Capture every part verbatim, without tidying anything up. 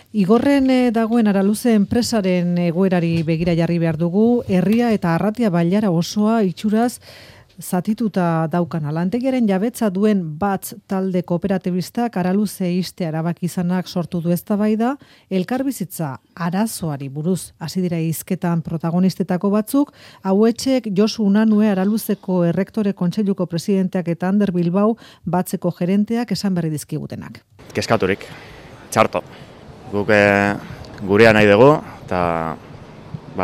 Igorren eh, dagoen Araluze enpresaren egoerari begira jarri behar dugu, herria eta Arratia Bailara osoa itxuraz zatituta daukan. Lantegiaren jabetza duen Batz talde kooperatibistak Araluze iste erabaki izanak sortu du eztabaida, elkarbizitza arazoari buruz hasi dira hizketan protagonistetako batzuk, hauetxek Josu Unanue Araluzeko errektore kontseiluko presidenteak eta Ander Bilbao Batzeko gerenteak esan berri dizkigutenak. Keskaturik, txarto. Guk e, gurea nahi dugu, eta ba,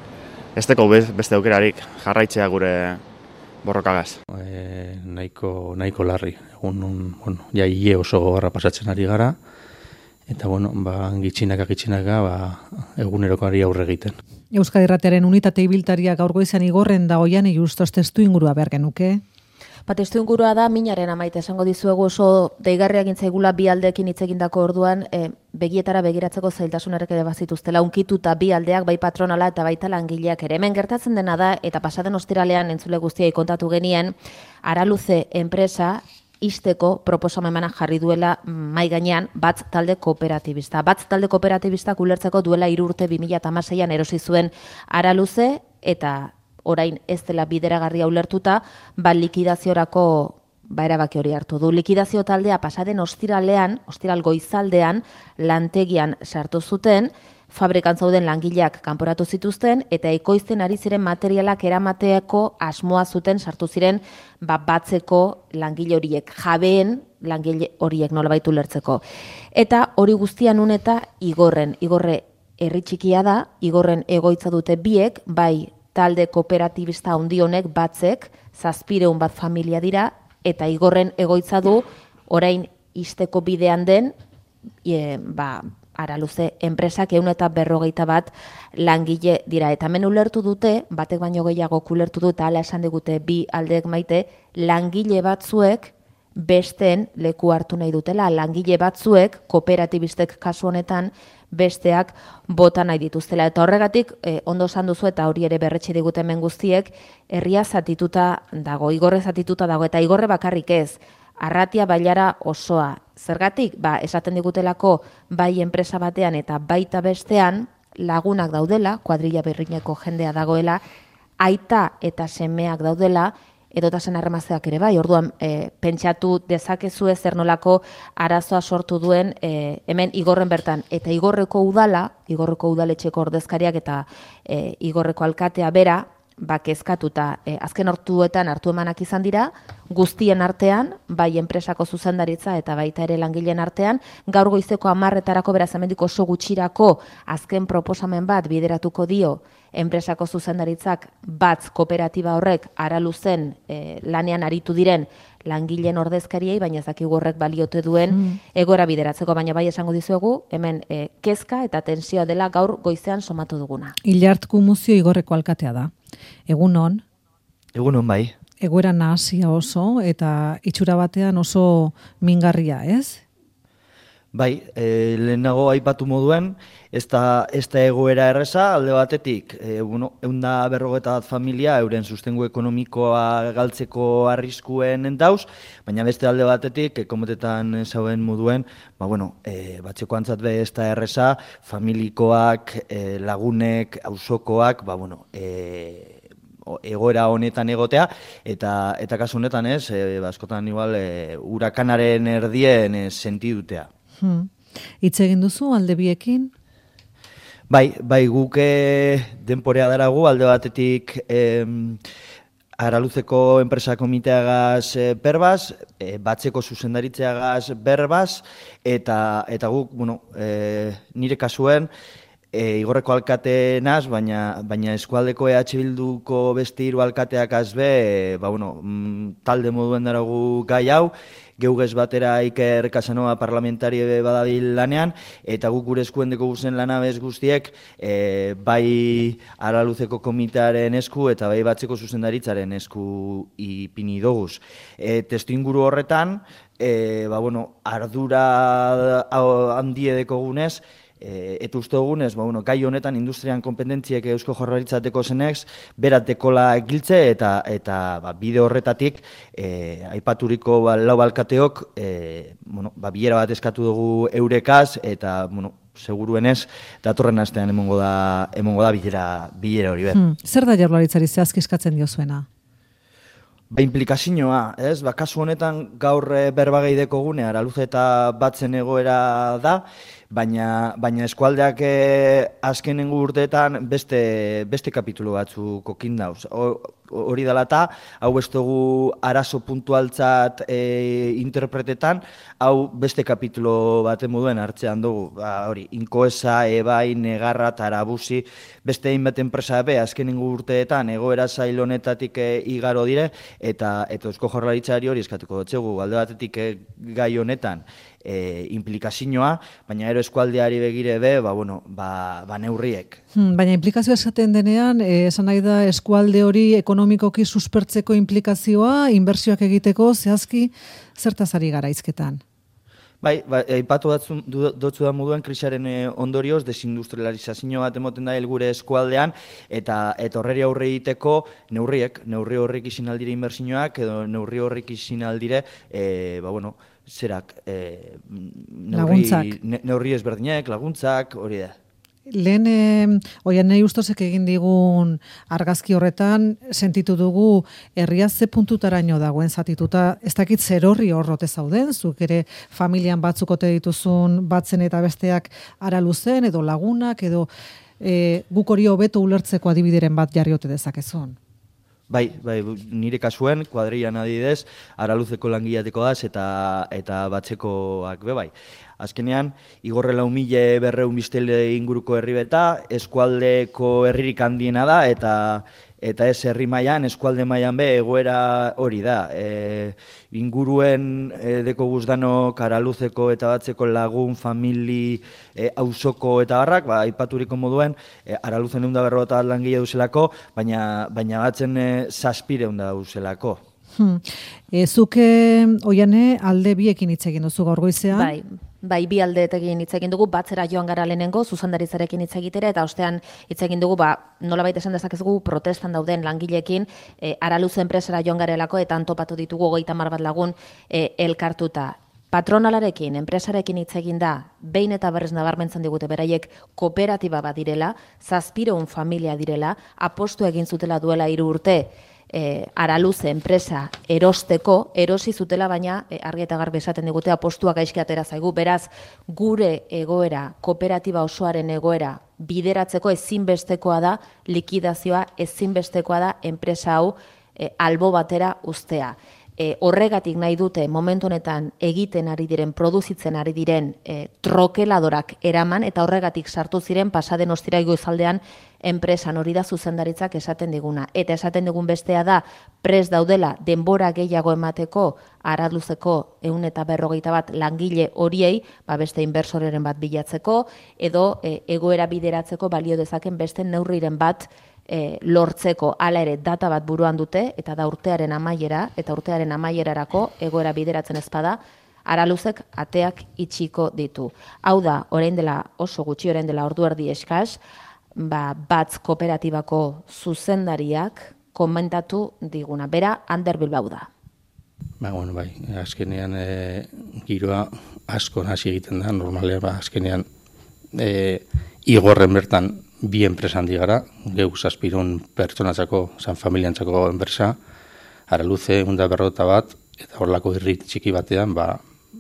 esteko beste aukerarik jarraitzea gure borrokagaz. E, nahiko, nahiko larri, egun bueno, ja hile oso gogorra pasatzen ari gara, eta bueno, ba, gitxinaka gitxinaka ba, egunerokoari aurre egiten. Euskadi Irratiaren unitate ibiltaria gaur goizan Igorren da Oian justos testu ingurua behar genuke. Ba, testu ingurua da minaren amaite esango dizuegu oso deigarria gintzaigula bi aldeekin hitz egindako orduan e, begietara begiratzeko zailtasunak ere bazituztela unkituta bi aldeak bai patronala eta baita langileak ere. Hemen gertatzen dena da eta pasaden ostiralean entzule guztiei kontatu genien Araluze enpresa isteko proposamena jarri duela mai gainean Batz talde kooperatibista. Batz talde kooperatibistak ulertzeko duela hiru urte bi mila hamaseian erosi zuen Araluze eta orain ez dela bideragarria ulertuta, ba likidaziorako ba erabaki hori hartu du. Likidazio taldea pasaden ostiralean, ostiral goizaldean lantegian sartu zuten, fabrikan zauden langileak kanporatu zituzten eta ekoizten ari ziren materialak eramateako asmoa zuten sartu ziren ba Batzeko langile horiek, jabeen langile horiek nolabait ulertzeko. Eta hori guztian nun eta Igorren, Igorre herri txikia da, Igorren egoitza dute biek, bai talde kooperatibista handi honek Batzek zazpireun bat familia dira eta Igorren egoitza du orain isteko bidean den e, ba, Araluze enpresak ehun eta berrogeita bat langile dira. Eta hemen ulertu dute, batek baino gehiago ulertu dute, hala esan digute bi aldeek maite, langile batzuek besteen leku hartu nahi dutela. Langile batzuek, kooperatibistek kasu honetan, besteak bota nahi dituztela. Eta horregatik, eh, ondo esan duzu eta hori ere berretxe digute hemen guztiek, herria zatituta dago, Igorre zatituta dago, eta Igorre bakarrik ez, Arratia Bailara osoa. Zergatik, ba, esaten digutelako bai enpresa batean eta baita bestean lagunak daudela, kuadrilla berrineko jendea dagoela, aita eta semeak daudela, edotasen harremazeak ere bai, orduan e, pentsatu dezakezu zer nolako arazoa sortu duen e, hemen Igorren bertan. Eta Igorreko udala, Igorreko udaletxeko ordezkariak eta e, Igorreko alkatea bera, ba, kezkatuta e, azken ortuetan hartu emanak izan dira, guztien artean, bai enpresako zuzendaritza eta baita ere langileen artean, gaur goizeko hamarretarako beraz hemendik oso gutxirako azken proposamen bat bideratuko dio enpresako zuzendaritzak Batz kooperatiba horrek Araluzen e, lanean aritu diren langileen ordezkariei, baina ez dakigu horrek baliote duen mm. egora bideratzeko, baina bai esango dizuegu, hemen e, kezka eta tensioa dela gaur goizean somatu duguna. Ilart Kumuzio Igorreko alkatea da. Egunon? Egunon bai. Egoera nahasia oso eta itxura batean oso mingarria, ez? Bai, e, lehenago aipatu moduen, ez da, ez da egoera erreza, alde batetik, e, bueno, eunda berrogeta bat familia, euren sustengu ekonomikoa galtzeko arriskuen dauz, baina beste alde batetik, komotetan zauen moduen, ba, bueno, e, batzeko antzat be ez da erreza, familikoak, e, lagunek, auzokoak, ba, bueno, e, egoera honetan egotea, eta eta kasu honetan ez, e, askotan igual, e, hurakanaren erdien e, sentidutea. Hmm. Hitz egin duzu alde biekin? Bai, bai guk denporea daragu, alde batetik em, Araluzeko enpresa komiteagaz e, berbaz, e, Batzeko zuzendaritzeagaz berbaz, eta, eta guk, bueno, e, nire kasuen, E, Igorreko alkate naz, baina, baina eskualdeko E H Bilduko beste hiru alkateak azbe, e, ba, bueno, m, talde moduen daragu gai hau, geugez batera Iker Casanova parlamentari badabil lanean, eta guk gure eskuendeko guzen lanabez guztiek, e, bai Araluzeko komitearen esku eta bai Batzeko zuzendaritzaren esku ipini doguz. E, testu inguru horretan, e, ba, bueno, ardura handie dekogunez, E, eta uste dugunez, ba, bueno, gai honetan industrian kompetentziek Eusko Jaurlaritzateko zenex, berat dekola giltze eta eta ba, bide horretatik e, aipaturiko ba, lau alkateok e, bueno, ba, bilera bat eskatu dugu eurekaz eta bueno, seguruenez, datorren astean emongo da, emongo da bilera, bilera hori ber. Hmm. Zer da Jaurlaritzari zehazki eskatzen diozuena? Ba, implikazioa, ez? Ba, kasu honetan gaur e, berbagei dekogune, Araluze eta Batzen egoera da, baina, baina eskualdeak e, azkenengo urteetan beste, beste kapitulu batzu kokin dauz. Hori dela eta, hau ez dugu arazo puntualtzat e, interpretetan, hau beste kapitulo baten moduen hartzean dugu. Ba, hori, Inkoesa, Ebai, Negarra, Tarabusi, beste hainbat enpresa be, azkenengo urteetan egoera zail honetatik e, igaro dire, eta eta Eusko Jaurlaritzari hori eskatuko dutxegu, alde batetik e, gai honetan e, implikazioa, baina ero eskualdeari begire be, ba, bueno, ba, ba neurriek. Hmm, baina implikazioa esaten denean, eh, esan nahi da eskualde hori ekonomikoki suspertzeko implikazioa, inbertsioak egiteko, zehazki, zertaz ari gara hizketan? Bai, ba, aipatu dotzu da moduen krisaren ondorioz desindustrializazio bat emoten da helgure eskualdean eta eta horreri aurre egiteko neurriek, neurri horrek izin aldire inbertsioak edo neurri horrek izin aldire e, ba bueno, zerak e, neurri, laguntzak. Ne, neurri ezberdinek, laguntzak, hori da. Lehen, eh, oian nahi ustozek egin digun argazki horretan, sentitu dugu herria ze puntutaraino dagoen zatituta, ez dakit zer horri horrote zauden, zuk ere familian batzukote dituzun Batzen eta besteak Araluzen, edo lagunak, edo eh, guk hori hobeto ulertzeko adibideren bat jarri ote dezakezun. Bai, bai, nire kasuen, kuadrian adidez, Araluzeko langilateko daz eta, eta Batzekoak be bai. Azkenean, igorre lau mila berreun biztele inguruko herri beta, eskualdeko herririk handiena da, eta eta ez herri mailan, eskualde mailan be, egoera hori da. E, inguruen e, deko guzdanok, Araluzeko eta Batzeko lagun, famili, e, auzoko eta barrak, ba, aipaturiko moduen, e, Araluzen egun da berrota langile duzelako, baina, baina Batzen e, zazpire egun da duzelako. Hmm. E, zuke, oiane, alde biekin hitz egin duzu gaur goizean? Bai, bai bi aldeetekin hitz egin dugu, Batzera joan gara lehenengo, zuzendaritzarekin hitz egitera, eta ostean hitz egin dugu, ba, nolabait esan dezakezu protestan dauden langileekin, e, Araluze enpresara joan garelako, eta antopatu ditugu hogeita hamar bat lagun e, elkartuta. Patronalarekin, enpresarekin hitz egin da, behin eta berrez nabarmentzen digute beraiek kooperatiba bat direla, zazpireun familia direla, apostu egin zutela duela hiru urte, E, Araluze enpresa erosteko, erosi zutela, baina e, argi eta garbi esaten digute apostuak gaizki atera zaigu, beraz gure egoera, kooperatiba osoaren egoera bideratzeko ezinbestekoa da likidazioa, ezinbestekoa da enpresa hau e, albo batera uztea. E, horregatik nahi dute momentu honetan egiten ari diren, produzitzen ari diren e, trokeladorak eraman, eta horregatik sartu ziren pasaden ostira goizaldean enpresan, hori da zuzendaritzak esaten diguna. Eta esaten digun bestea da, prest daudela denbora gehiago emateko Araluzeko ehun eta berrogeita bat langile horiei, ba beste inbersoreren bat bilatzeko, edo e, egoera bideratzeko balio dezaken beste neurriren bat E, lortzeko. Hala ere data bat buruan dute, eta da urtearen amaiera, eta urtearen amaierarako egoera bideratzen ezpada, Araluzek ateak itxiko ditu. Hau da, orain dela oso gutxi, orain dela ordu erdi eskas, ba, Batz kooperatibako zuzendariak komentatu diguna. Bera, Ander Bilbao da. Ba, bueno, bai, azkenean e, giroa asko hasi egiten da, normalean, ba, azkenean e, igorren bertan bi enpresan digara, geu zazpirun pertsonatzako, zan familiantzako enpresa, Araluze egun da berrota bat, eta horlako irrit txiki batean, ba,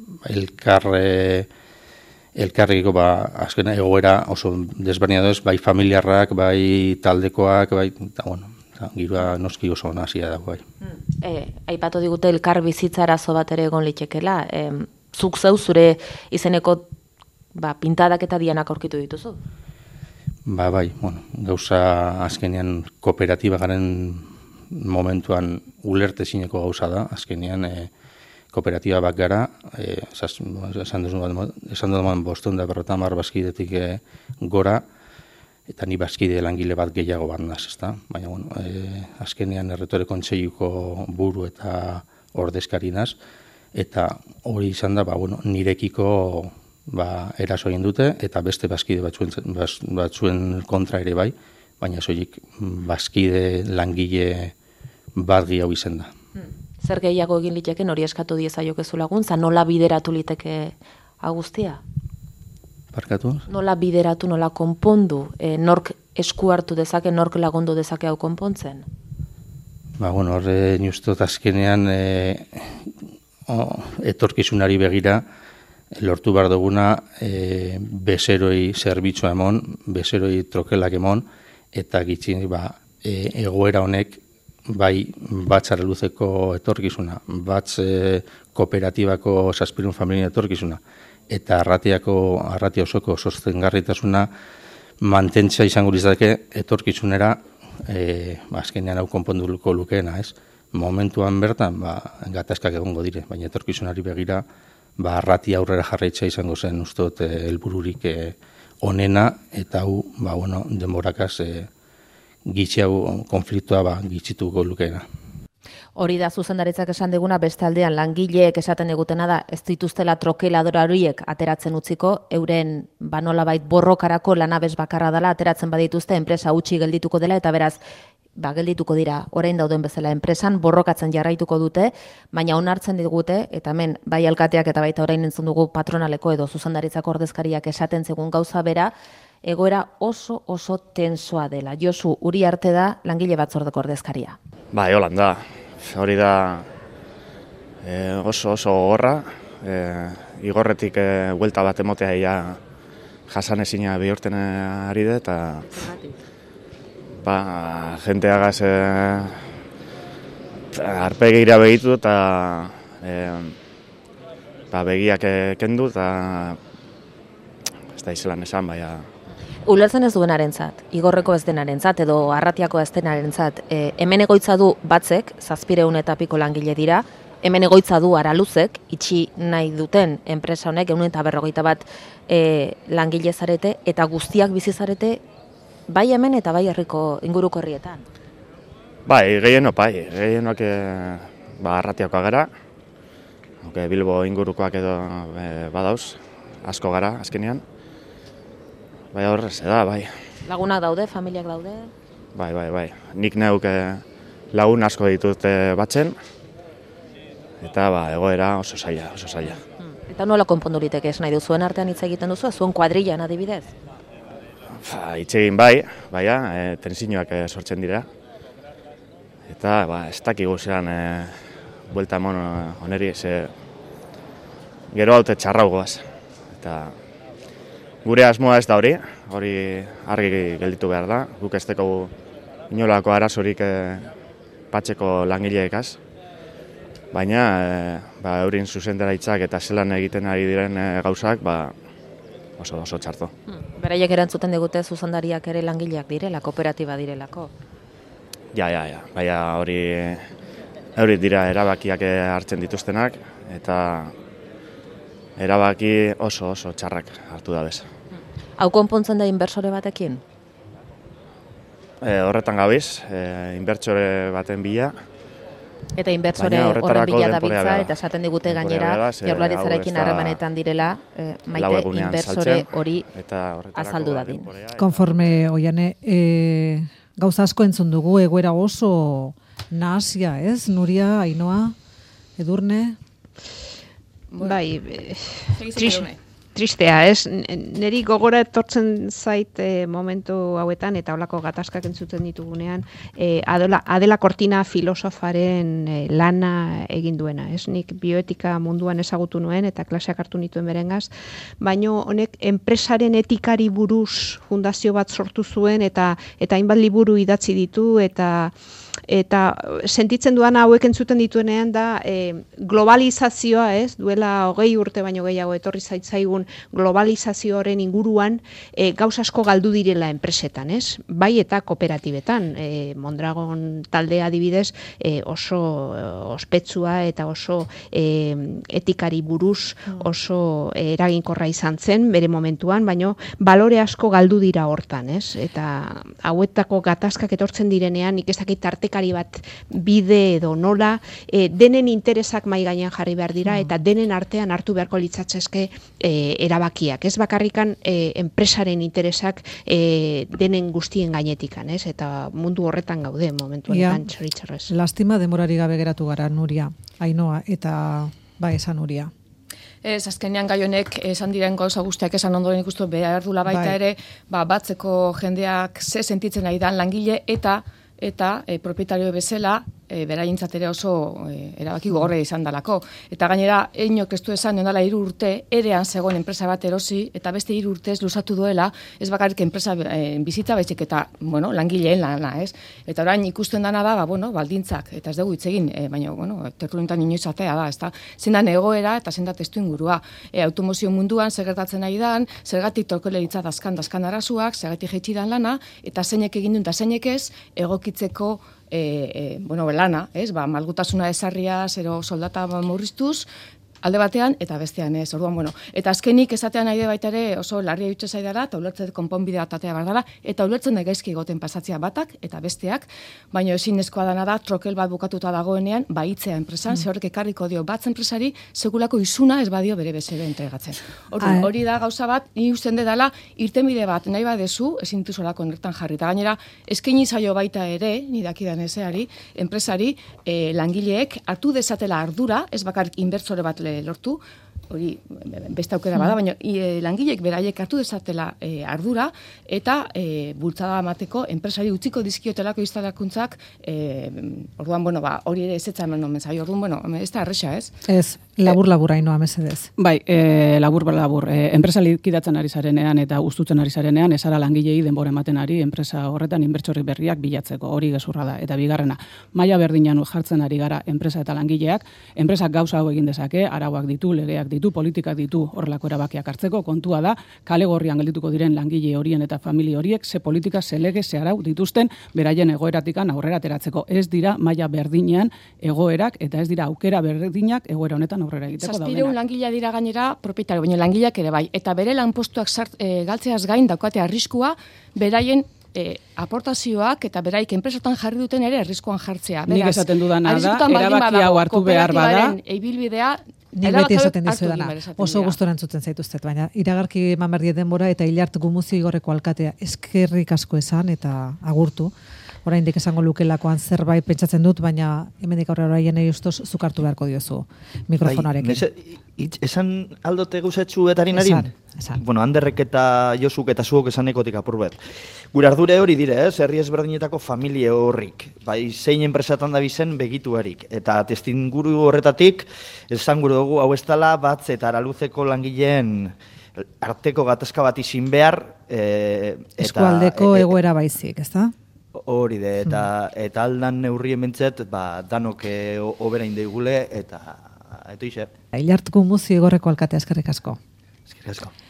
elkarre, elkarriko, ba, azkena egoera oso desberdina doz, bai familiarrak, bai taldekoak, bai, eta, bueno, eta, giroa noski oso nazia dago, bai. E, aipatu digute elkar bizitza arazo bat ere egon litekela, e, zuk zeu zure izeneko ba, pintadak eta dianak aurkitu dituzu? Ba, bai, bueno, gauza azkenean kooperatiba garen momentuan ulertezineko gauza da, azkenean e, kooperatiba bat gara, e, zaz, esan dut bostehun da berrota hamar bazkidetik e, gora, eta ni bazkide langile bat gehiago bat naz, ezta? Baina, bueno, e, azkenean erretore kontseiluko buru eta ordezkari naz, eta hori izan da, ba, bueno, nirekiko ba, eraso egin dute, eta beste bazkide batzuen, batzuen kontra ere bai, baina soilik bazkide langile bat gehiago izen da. Zer gehiago egin liteken hori eskatu diezaiokezu laguntza, nola bideratu liteke agustia? Barkatu? Nola bideratu, nola konpondu, e, nork esku hartu dezake, nork lagundu dezake hau konpontzen? Ba, bueno, horre nustot azkenean e, o, etorkizunari begira lortu behar duguna e, bezeroi zerbitzua emon, bezeroi trokelak emon, eta gitxin ba, e, egoera honek bai batzara luzeko etorkizuna, batz e, kooperatibako zazpirun familien etorkizuna, eta arratiako, arratia osoko sostengarritasuna mantentzea izango litzateke etorkizunera e, azkenean hau konponduko lukeena, ez? Momentuan bertan, ba, gatazkak egongo dire, baina etorkizunari begira, ba, arratia aurrera jarraitzea izango zen ustot helbururik e, onena, eta hau, ba, bueno, denborakaz e, gitxi hau konfliktua ba, gitxituko lukeena. Hori da zuzendaritzak esan deguna, beste aldean langileek esaten egutena da, ez dituztela trokeladora horiek ateratzen utziko, euren banolabait borrokarako lanabez bakarra dela ateratzen badituzte, enpresa utzi geldituko dela, eta beraz, ba, geldituko dira, orain dauden bezala enpresan, borrokatzen jarraituko dute, baina onartzen digute, eta hemen, bai alkateak eta baita orain entzun dugu patronaleko edo zuzendaritzako ordezkariak esaten zegun gauza bera, egoera oso oso tensoa dela. Josu, Uriarte da langile batzordeko ordezkaria. Bai, holan da. Hori da e, oso oso gogorra, e, igorretik e, buelta bat emotea ia jasanezina bihurten ari da, eta ba, jenteagaz e, arpegira begitu eta e, ba, begiak kendu, eta ez da izelan esan, baina Ulertzen ez duenarentzat, igorreko ez denarentzat edo arratiako ez denarentzat, e, hemen egoitza du batzek, zazpireun eta piko langile dira, hemen egoitza du Araluzek, itxi nahi duten enpresa honek, ehun eta berrogeita bat e, langile zarete, eta guztiak bizi zarete, bai hemen eta bai herriko inguruko herrietan. Bai, gehienok bai, gehienok e, ba, arratiakoa gara, okay, Bilbo ingurukoak edo e, badauz, asko gara azkenean. Bai, horrez, da, bai. Lagunak daude, familiak daude? Bai, bai, bai. Nik neuk lagun asko ditut batzen, eta ba, egoera oso zaila, oso zaila. Eta nola konpondu liteke ez nahi du, zuen artean hitz egiten duzu, zuen kuadrillan adibidez? Ba, hitz egin bai, baina, e, tensioak e, sortzen dira. Eta, ba, ez dakigu zean e, buelta emon oneri, ze gero haute txarraugoaz. Eta gure asmoa ez da hori, hori argi gelditu behar da, guk ez teko inolako arazorik e, patxeko langileekaz. Baina, e, ba, eurin zuzendaraitzak eta zelan egiten ari diren e, gauzak, ba, oso oso txarto. Hmm. Beraiek erantzuten digute zuzendariak ere langileak direla, kooperatiba direlako. Ja, ja, ja, baina hori, hori dira erabakiak hartzen dituztenak, eta erabaki oso oso txarrak hartu da bez. Hau konpontzen da inbertsore batekin? E, horretan gabiz, e, inbertsore baten bila. Eta inbertsore horren bila da bitza, eta esaten digute gainera, jaurlaritzarekin harremanetan direla, e, maite inbertsore hori azaldu dadin. Konforme, oiane, e, gauza asko entzun dugu, egoera oso nahasia, ez? Nuria, Ainoa, Edurne? Bai, tris, tristea, ez? Neri gogora etortzen zait e, momentu hauetan, eta holako gatazkak entzuten ditugunean, e, Adela, Adela Cortina filosofaren e, lana egin duena, ez? Nik bioetika munduan ezagutu nuen, eta klaseak hartu nituen berengaz, baino honek enpresaren etikari buruz fundazio bat sortu zuen, eta eta hainbat liburu idatzi ditu, eta eta sentitzen duana hauek entzuten dituenean da e, globalizazioa, ez, duela hogei urte baino gehiago etorri zaitzaigun globalizazioaren inguruan e, gauz asko galdu direla enpresetan, ez, bai eta kooperatibetan, e, Mondragon taldea adibidez e, oso ospetsua eta oso e, etikari buruz oso e, eraginkorra izan zen bere momentuan, baino balore asko galdu dira hortan, ez, eta hauetako gatazkak etortzen direnean nik ez dakit tarteka bat bide edo nola, e, denen interesak mai gainean jarri behar dira, eta denen artean hartu beharko litzatzezke e, erabakiak. Ez bakarrikan e, enpresaren interesak e, denen guztien gainetikan, ez? Eta mundu horretan gaude momentu honetan txoritxarrez. Lastima demorari gabe geratu gara, Nuria, Ainoa, eta ba esan Nuria. Ez, azkenean gai honek esan diren gauza guztiak esan ondoren ikustu behar dula baita Bai. ere, ba, batzeko jendeak ze sentitzen ari dan langile eta eta e, propietario bezala e, beraientzat ere oso e, erabaki gogorra izan dalako. Eta gainera, einok ez du esan, nondala hiru urte, erean zegoen enpresa bat erosi, eta beste hiru urtez luzatu duela, ez bakarrik enpresa e, bizitza baizik eta, bueno, langileen lana, ez? Eta orain ikusten dana da, ba, bueno, baldintzak, eta ez dugu hitz egin, e, baina, bueno, tertulintan inoiz atea da, ez da, zendan egoera eta zendat testu ingurua. E, automozio munduan, zer gertatzen nahi dan, zergatik torkoleritza dazkan, dazkan arazuak, zergatik jaitsi dan lana, eta zeinek egin duen, eta zeinek ez, egokitzeko E, e, bueno, lana, ez? Ba, malgutasuna ezarria, zero soldata murriztuz, alde batean eta bestean ez. Orduan, bueno, eta azkenik esatean nahi de baita ere oso larria jutze zaidara, eta ulertzen konponbidea tatea bardala, eta ulertzen da gaizki egoten pasatzea batak eta besteak, baina ezinezkoa dana da trokel bat bukatuta dagoenean, baitzea enpresan, mm. ze horrek ekarriko dio batz enpresari segulako isuna ez badio bere bezere entregatzen. Orduan, hori da gauza bat, ni usten dela irtenbide bat nahi badezu, ezin dituzolako nertan jarri. Eta gainera, eskaini zaio baita ere, ni dakidan ezeari, enpresari, eh, langileek hartu dezatela ardura, ez bakarrik inbertsore bat lortu, hori beste aukera bada, baina e, langileek beraiek hartu dezatela e, ardura eta e, bultzada emateko enpresari utziko dizkiotelako instalakuntzak, e, orduan, bueno, ba, hori ere ezetza eman nomen zaio, orduan, bueno, ez da arresa, ez? Ez, labur-labur hainoa mesedez. Bai, e, labur-labur, e, enpresa likidatzen ari zarenean eta ustutzen ari zarenean, ezara langilei denbora ematen ari, enpresa horretan inbertsorri berriak bilatzeko, hori gezurra da, eta bigarrena, maila berdinan jartzen ari gara enpresa eta langileak, enpresak gauza hau egin dezake, arauak ditu, legeak ditu, politikak ditu horrelako erabakiak hartzeko, kontua da, kale gorrian geldituko diren langile horien eta familia horiek ze politika, ze lege, ze arau dituzten beraien egoeratikan aurrera ateratzeko. Ez dira maila berdinean egoerak eta ez dira aukera berdinak egoera honetan aurrera egiteko daudenak. Zazpireun langilea dira gainera propietario, baina langileak ere bai, eta bere lanpostuak sart, e, galtzeaz gain daukate arriskua beraien E, aportazioak eta beraik enpresotan jarri duten ere erriskoan jartzea. Nik esaten dudana da, erabaki hau hartu behar bada. Eibilbidea, nik beti esaten dizuedana, oso gustora entzuten zaituztet, baina iragarki eman behar diet denbora eta Ilart Gumuzi Igorreko alkatea eskerrik asko esan eta agurtu. Oraindik esango lukelakoan zerbait pentsatzen dut, baina hemendik aurrera oraien ustoz zukartu beharko diozu mikrofonarekin. Bai, esan aldote guzetsu etarin harin? Esan, esan. Bueno, Anderrek eta Josuk eta zuok esanekotik apurbet. Gure ardure hori dire, ez? Herri ezberdinetako familie horrik. Bai, zein enpresatan da bizen begituarik. Eta testinguru horretatik, esan gure dugu, hau ez dela batz eta araluzeko langileen arteko gatazka bat izin behar. E, eta, eskualdeko e, e, egoera baizik, ez da? Hori de, eta, eta aldan neurrien bentzet, ba, danok obera indeigule, eta eto ixe. Ilart Gumuzi Igorreko alkatea eskerrik asko. Eskerrik asko.